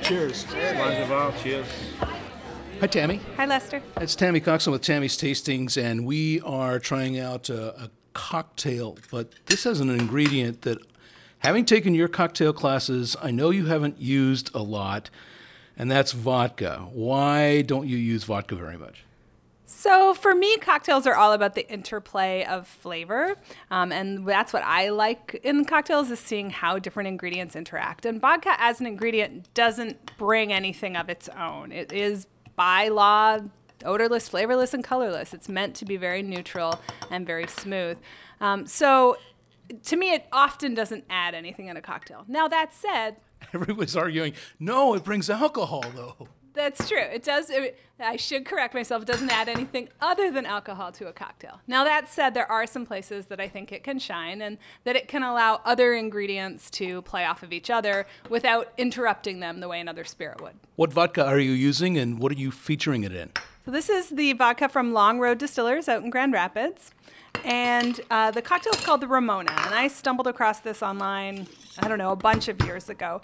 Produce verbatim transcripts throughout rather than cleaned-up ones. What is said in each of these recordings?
Cheers. Cheers. Cheers. Hi, Tammy. Hi, Lester. It's Tammy Coxon with Tammy's Tastings, and we are trying out a, a cocktail, but this has an ingredient that, having taken your cocktail classes, I know you haven't used a lot, and that's vodka. Why don't you use vodka very much? So for me, cocktails are all about the interplay of flavor, um, and that's what I like in cocktails is seeing how different ingredients interact. And vodka as an ingredient doesn't bring anything of its own. It is by law odorless, flavorless, and colorless. It's meant to be very neutral and very smooth. Um, so to me, it often doesn't add anything in a cocktail. Now, that said, Everyone's arguing, no, it brings alcohol, though. that's true. It does. It, I should correct myself. It doesn't add anything other than alcohol to a cocktail. Now, that said, there are some places that I think it can shine and that it can allow other ingredients to play off of each other without interrupting them the way another spirit would. What vodka are you using, and what are you featuring it in? So this is the vodka from Long Road Distillers out in Grand Rapids. And uh, the cocktail is called the Ramona. And I stumbled across this online, I don't know, a bunch of years ago.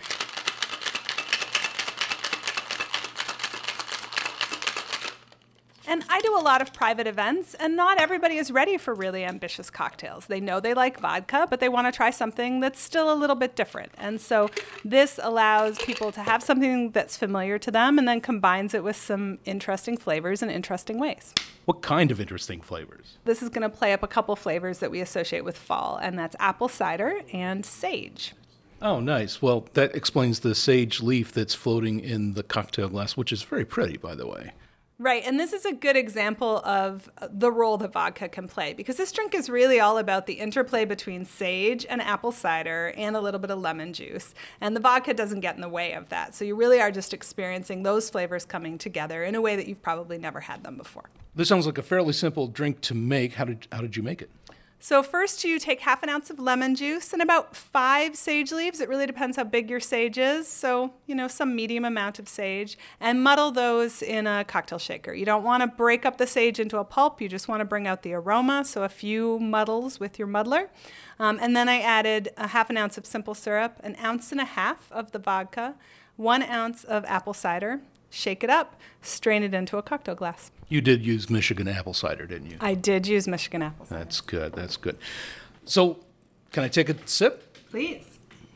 And I do a lot of private events, and not everybody is ready for really ambitious cocktails. They know they like vodka, but they want to try something that's still a little bit different. And so this allows people to have something that's familiar to them and then combines it with some interesting flavors in interesting ways. What kind of interesting flavors? This is going to play up a couple flavors that we associate with fall, and that's apple cider and sage. Oh, nice. Well, that explains the sage leaf that's floating in the cocktail glass, which is very pretty, by the way. Right, and this is a good example of the role that vodka can play, because this drink is really all about the interplay between sage and apple cider and a little bit of lemon juice, and the vodka doesn't get in the way of that. So you really are just experiencing those flavors coming together in a way that you've probably never had them before. This sounds like a fairly simple drink to make. How did how did you make it? So first you take half an ounce of lemon juice and about five sage leaves. It really depends how big your sage is. So, you know, some medium amount of sage, and muddle those in a cocktail shaker. You don't want to break up the sage into a pulp. You just want to bring out the aroma. So a few muddles with your muddler. Um, and then I added a half an ounce of simple syrup, an ounce and a half of the vodka, one ounce of apple cider. Shake it up, strain it into a cocktail glass. You did use Michigan apple cider, didn't you? I did use Michigan apple cider. That's good. That's good. So, can I take a sip? Please.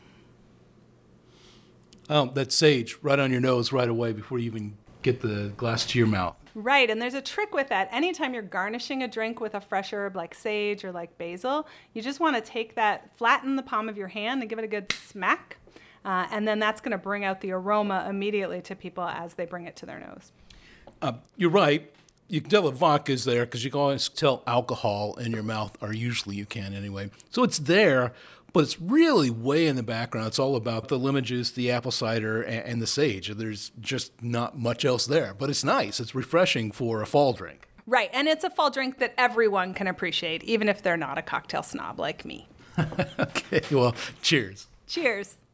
Oh, that's sage right on your nose right away before you even get the glass to your mouth. Right, and there's a trick with that. Anytime you're garnishing a drink with a fresh herb like sage or like basil, you just want to take that, flatten the palm of your hand and give it a good smack. Uh, and then that's going to bring out the aroma immediately to people as they bring it to their nose. Uh, you're right. You can tell the vodka is there because you can always tell alcohol in your mouth, or usually you can anyway. So it's there, but it's really way in the background. It's all about the lemon juice, the apple cider, and, and the sage. There's just not much else there, but it's nice. It's refreshing for a fall drink. Right, and it's a fall drink that everyone can appreciate, even if they're not a cocktail snob like me. Okay, well, cheers. Cheers.